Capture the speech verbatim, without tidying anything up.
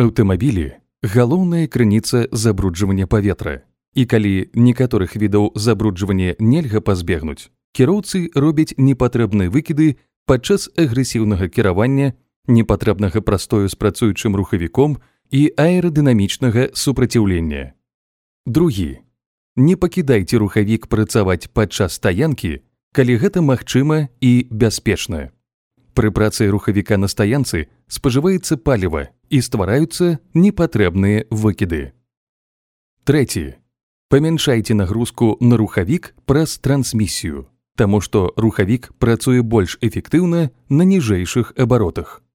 Аўтамабілі – галоўная крыніца забруджвання паветра. І калі некаторых відаў забруджвання нельга пазбегнуць, кіроўцы робяць непатрэбныя выкіды падчас агрэсіўнага кіравання, непатрэбнага прастою з працуючым рухавіком і аэрадынамічнага супраціўлення. Другі. Не пакідайце рухавік працаваць падчас стаянкі, калі гэта магчыма і бяспечна. Пры працы рухавіка на стаянцы спажываецца паліва і ствараюцца непатрэбныя выкіды. Трэці. Памяншайце нагрузку на рухавік праз трансмісію, таму што рухавік працуе больш эфектыўна на ніжэйшых абаротах.